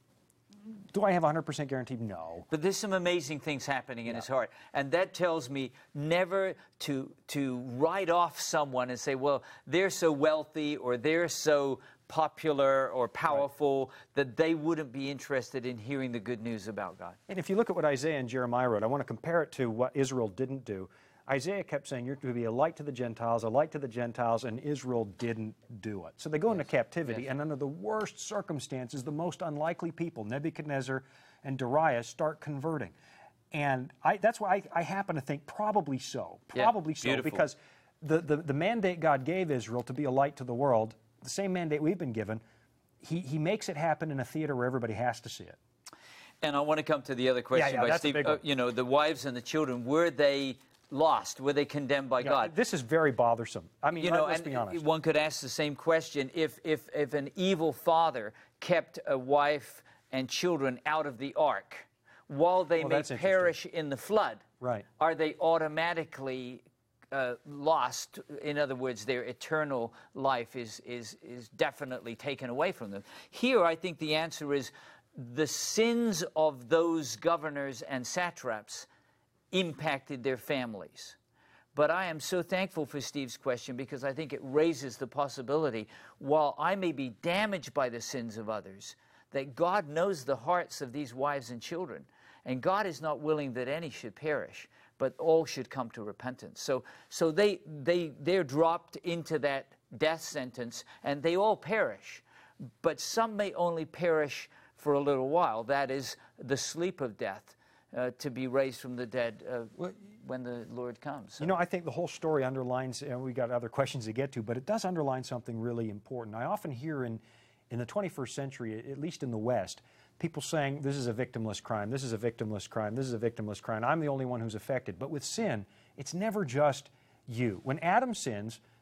Do I have a one hundred percent guarantee? No. But there's some amazing things happening in yeah. his heart. And that tells me never to, to write off someone and say, well, they're so wealthy or they're so popular or powerful right. that they wouldn't be interested in hearing the good news about God. And if you look at what Isaiah and Jeremiah wrote, I want to compare it to what Israel didn't do. Isaiah kept saying, you're to be a light to the Gentiles, a light to the Gentiles, and Israel didn't do it. So they go yes. into captivity, yes. and under the worst circumstances, the most unlikely people, Nebuchadnezzar and Darius, start converting. And I, that's why I, I happen to think probably so, probably yeah, so, beautiful. because the, the, the mandate God gave Israel to be a light to the world, the same mandate we've been given, he, he makes it happen in a theater where everybody has to see it. And I want to come to the other question yeah, yeah, by that's Steve. A big one. Uh, you know, the wives and the children, were they lost? Were they condemned by yeah, God? This is very bothersome. I mean, you know, let's and be honest. One could ask the same question. If, if, if an evil father kept a wife and children out of the ark, while they well, may perish in the flood, right. are they automatically uh, lost? In other words, their eternal life is, is, is definitely taken away from them. Here, I think the answer is the sins of those governors and satraps impacted their families. But I am so thankful for Steve's question because I think it raises the possibility, while I may be damaged by the sins of others, that God knows the hearts of these wives and children. And God is not willing that any should perish, but all should come to repentance. So, so they, they, they're dropped into that death sentence, and they all perish. But some may only perish for a little while. That is the sleep of death. Uh, to be raised from the dead uh, well, when the Lord comes. So. You know, I think the whole story underlines, and we got other questions to get to, but it does underline something really important. I often hear in, in the twenty-first century, at least in the West, people saying, this is a victimless crime, this is a victimless crime, this is a victimless crime, I'm the only one who's affected. But with sin, it's never just you. When Adam sins,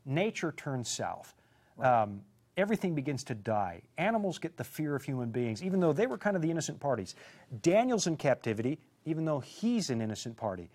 nature turns south. Um, everything begins to die. Animals get the fear of human beings, even though they were kind of the innocent parties. Daniel's in captivity, even though he's an innocent party.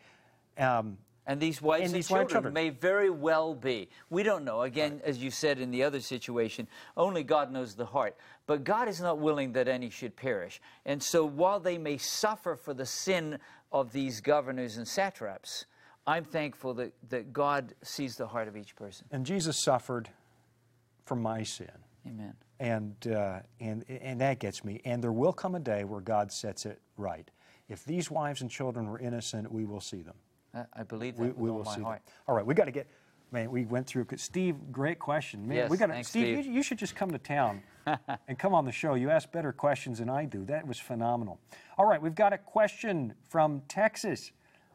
Um, And these wives And and, these children, wife children. may very well be. We don't know. Again, Right. as you said in the other situation, only God knows the heart. But God is not willing that any should perish. And so while they may suffer for the sin of these governors and satraps, I'm thankful that, that God sees the heart of each person. and Jesus suffered for my sin. Amen. And, uh, and, and that gets me. And there will come a day where God sets it right. If these wives and children were innocent, we will see them. I, I believe that We, with we all will my see heart. them. All right, we got to get, man, we went through, Steve, great question. Man, Yes, we got thanks, Steve, Steve. You, you should just come to town and come on the show. You ask better questions than I do. That was phenomenal. All right, we've got a question from Texas.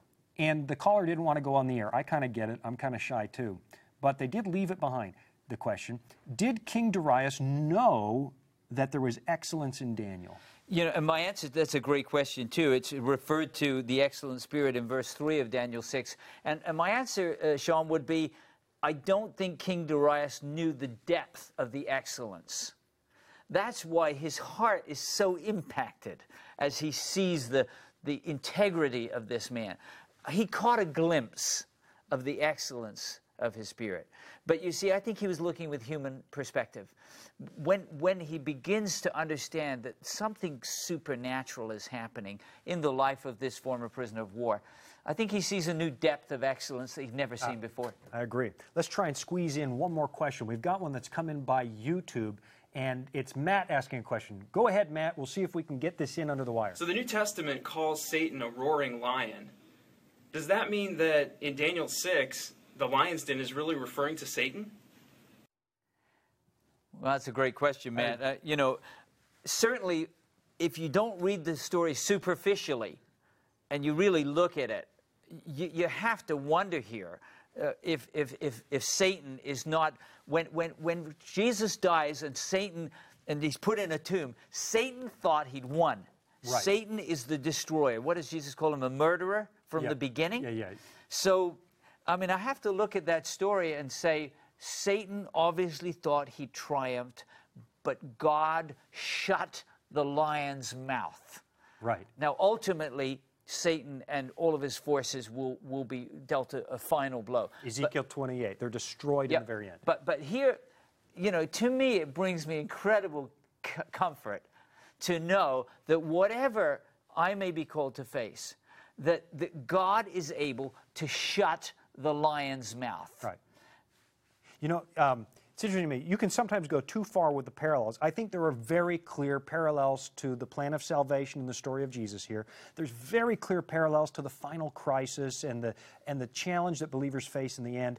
And the caller didn't want to go on the air. I kind of get it. I'm kind of shy too. But they did leave it behind, the question. Did King Darius know that there was excellence in Daniel? You know, and my answer, that's a great question too. It's referred to the excellent spirit in verse three of Daniel six. And, and my answer, uh, Sean, would be, I don't think King Darius knew the depth of the excellence. That's why his heart is so impacted as he sees the, the integrity of this man. He caught a glimpse of the excellence of his spirit. But you see, I think he was looking with human perspective. When, when he begins to understand that something supernatural is happening in the life of this former prisoner of war, I think he sees a new depth of excellence that he'd never seen uh, before. I agree. Let's try and squeeze in one more question. We've got one that's come in by YouTube, and it's Matt asking a question. Go ahead, Matt. We'll see if we can get this in under the wire. So the New Testament calls Satan a roaring lion. Does that mean that in Daniel six, the lion's den is really referring to Satan? Well, that's a great question, Matt. Uh, you know, certainly, if you don't read the story superficially and you really look at it, you, you have to wonder here uh, if, if, if, if Satan is not... When, when, when Jesus dies and Satan, and he's put in a tomb, Satan thought he'd won. Right. Satan is the destroyer. What does Jesus call him? A murderer from yeah. the beginning? Yeah, yeah. So, I mean, I have to look at that story and say, Satan obviously thought he triumphed, but God shut the lion's mouth. Right. Now, ultimately, Satan and all of his forces will, will be dealt a, a final blow. Ezekiel but, twenty-eight, they're destroyed yeah, in the very end. But, but here, you know, to me, it brings me incredible c- comfort to know that whatever I may be called to face, that, that God is able to shut the lion's mouth. Right. You know, um, it's interesting to me, you can sometimes go too far with the parallels. I think there are very clear parallels to the plan of salvation in the story of Jesus here. There's very clear parallels to the final crisis and the, and the challenge that believers face in the end.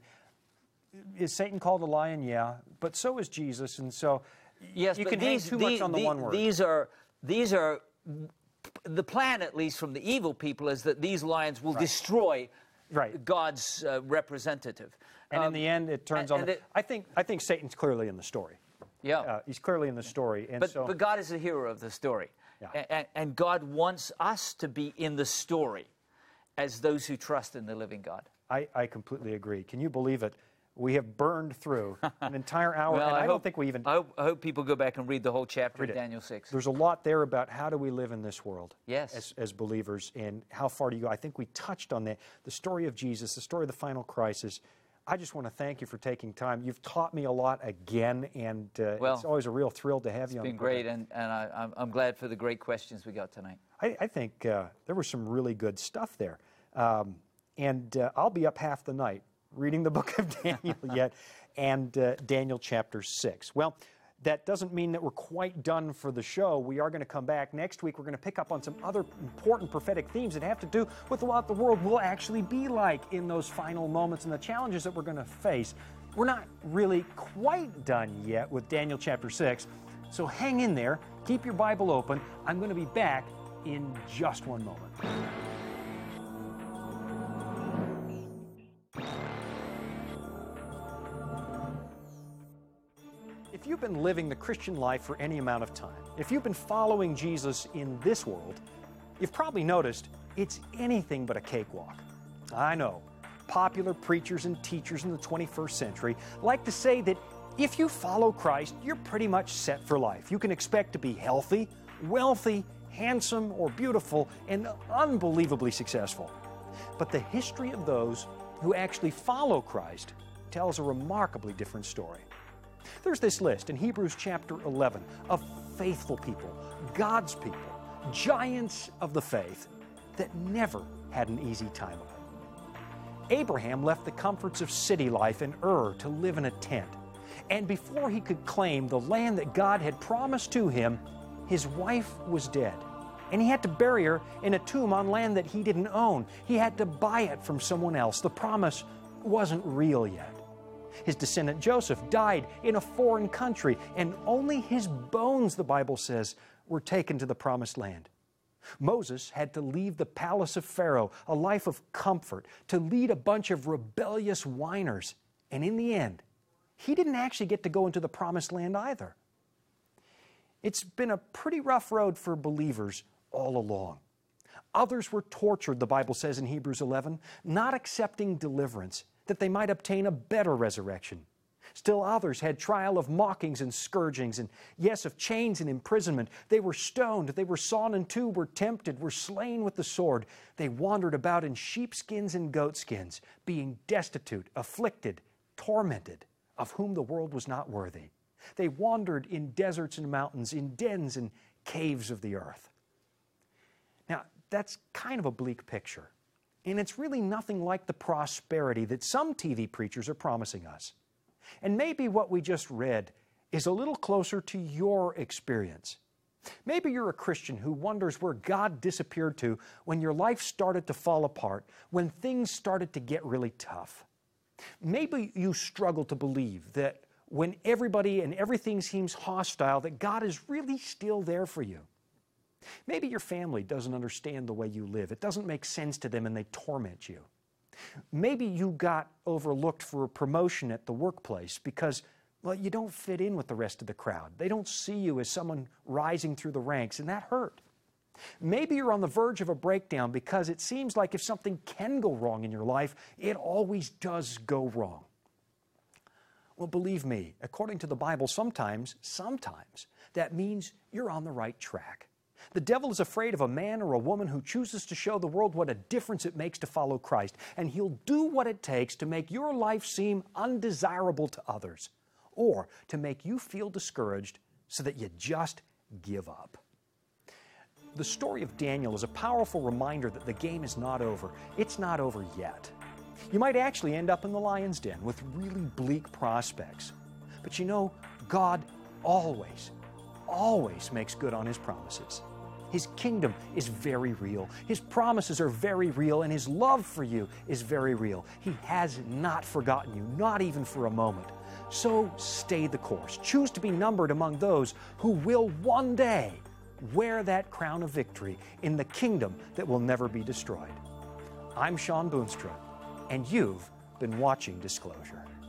Is Satan called a lion? Yeah, but so is Jesus, and so yes, you but can these, hang too the, much on the, the one word. These are, these are, the plan, at least from the evil people, is that these lions will right. destroy right. God's uh, representative. And um, in the end, it turns and, on. And it, I think I think Satan's clearly in the story. Yeah, uh, he's clearly in the story, and but so. but God is the hero of the story, yeah. and, and God wants us to be in the story, as those who trust in the living God. I, I completely agree. Can you believe it? We have burned through an entire hour, well, and I, I don't hope, think we even. I hope, I hope people go back and read the whole chapter read of it. Daniel six. There's a lot there about how do we live in this world yes. as, as believers, and how far do you go. I think we touched on that. The story of Jesus, the story of the final crisis. I just want to thank you for taking time. You've taught me a lot again, and uh, well, it's always a real thrill to have you on the program. It's been great, and, and I, I'm, I'm glad for the great questions we got tonight. I, I think uh, there was some really good stuff there. Um, and uh, I'll be up half the night reading the book of Daniel yet, and uh, Daniel chapter six. Well, that doesn't mean that we're quite done for the show. We are going to come back next week. We're going to pick up on some other important prophetic themes that have to do with what the world will actually be like in those final moments and the challenges that we're going to face. We're not really quite done yet with Daniel chapter six, so hang in there. Keep your Bible open. I'm going to be back in just one moment. If you've been living the Christian life for any amount of time, if you've been following Jesus in this world, you've probably noticed it's anything but a cakewalk. I know, popular preachers and teachers in the twenty-first century like to say that if you follow Christ, you're pretty much set for life. You can expect to be healthy, wealthy, handsome, or beautiful, and unbelievably successful. But the history of those who actually follow Christ tells a remarkably different story. There's this list in Hebrews chapter eleven of faithful people, God's people, giants of the faith that never had an easy time of it. Abraham left the comforts of city life in Ur to live in a tent. And before he could claim the land that God had promised to him, his wife was dead. And he had to bury her in a tomb on land that he didn't own. He had to buy it from someone else. The promise wasn't real yet. His descendant Joseph died in a foreign country, and only his bones, the Bible says, were taken to the promised land. Moses had to leave the palace of Pharaoh, a life of comfort, to lead a bunch of rebellious whiners. And in the end, he didn't actually get to go into the promised land either. It's been a pretty rough road for believers all along. Others were tortured, the Bible says in Hebrews eleven, not accepting deliverance, that they might obtain a better resurrection. Still others had trial of mockings and scourgings, and yes, of chains and imprisonment. They were stoned, they were sawn in two, were tempted, were slain with the sword. They wandered about in sheepskins and goatskins, being destitute, afflicted, tormented, of whom the world was not worthy. They wandered in deserts and mountains, in dens and caves of the earth. Now, that's kind of a bleak picture, and it's really nothing like the prosperity that some T V preachers are promising us. And maybe what we just read is a little closer to your experience. Maybe you're a Christian who wonders where God disappeared to when your life started to fall apart, when things started to get really tough. Maybe you struggle to believe that when everybody and everything seems hostile, that God is really still there for you. Maybe your family doesn't understand the way you live. It doesn't make sense to them and they torment you. Maybe you got overlooked for a promotion at the workplace because, well, you don't fit in with the rest of the crowd. They don't see you as someone rising through the ranks, and that hurt. Maybe you're on the verge of a breakdown because it seems like if something can go wrong in your life, it always does go wrong. Well, believe me, according to the Bible, sometimes, sometimes, that means you're on the right track. The devil is afraid of a man or a woman who chooses to show the world what a difference it makes to follow Christ, and he'll do what it takes to make your life seem undesirable to others, or to make you feel discouraged so that you just give up. The story of Daniel is a powerful reminder that the game is not over. It's not over yet. You might actually end up in the lion's den with really bleak prospects. But you know, God always, always makes good on His promises. His kingdom is very real. His promises are very real, and His love for you is very real. He has not forgotten you, not even for a moment. So stay the course. Choose to be numbered among those who will one day wear that crown of victory in the kingdom that will never be destroyed. I'm Shawn Boonstra, and you've been watching Disclosure.